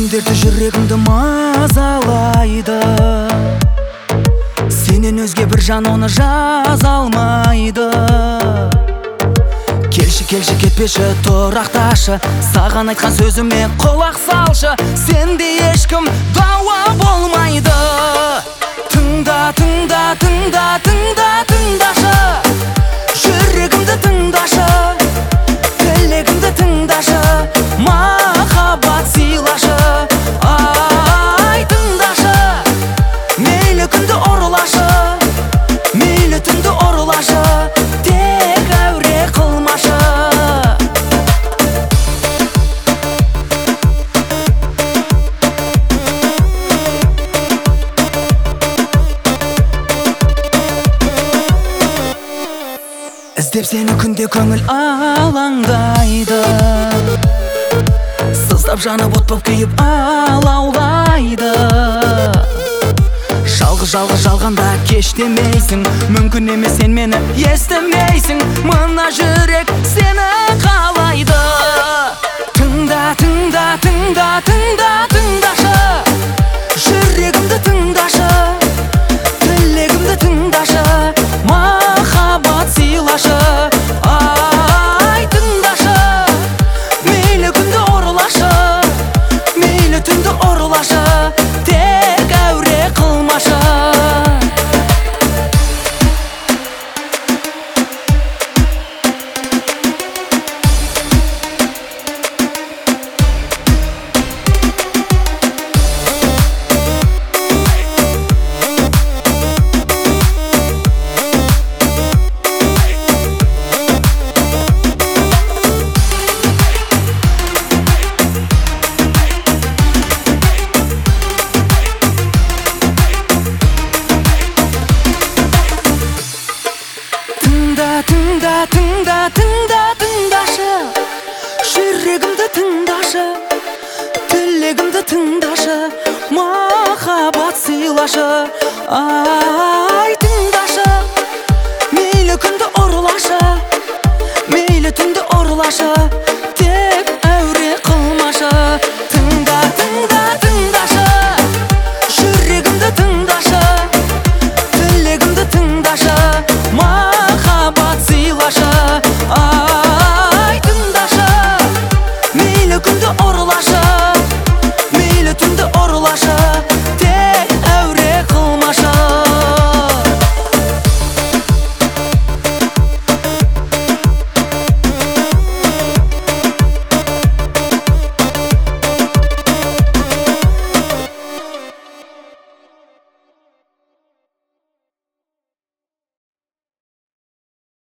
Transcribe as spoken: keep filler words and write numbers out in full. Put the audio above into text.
күндерді жүрегімді мазалайды. Сенен өзге бір жан оны жаза алмайды. Келші, келші, кетпеші, тұрақташы, саған айтқан сөзіме құлақ салшы. Сенде ешкім дауа болмайды. Тыңда, тыңда, тыңда, тыңда, тыңдашы, жүрегімді тыңдашы, тілегімді тыңдашы, махаббат сыйлашы. Ай, тыңдашы, мейлі күнді ұрылашы, мейлі түнді ұрылашы, тек әуре қылмашы. Іздеп сені күнде көңіл алаңдайды. Сыздап жанып от боп күйіп алаулайды. Жалғыз-жалғыз жалғанда кеш демейсің, мүмкін емес сен мені естімейсің. Мына жүрек сені қалайды. Тыңда, тыңда, тыңда, тыңда, тыңдашы, жүрегімді тыңдашы, тілегімді тыңдашы, махаббат сыйлашы. Ай, тыңдашы, мейлі күнді ұрылашы, мейлі түнді ұрылашы, тек әуре қылмашы. Тыңда, тыңда, тыңда, тыңдашы, жүрегімді тыңдашы, тілегімді тыңдашы, махаббат сыйлашы. Ай, тыңдашы, мейлі күнді ұрылашы, мейлі түнді ұрылашы.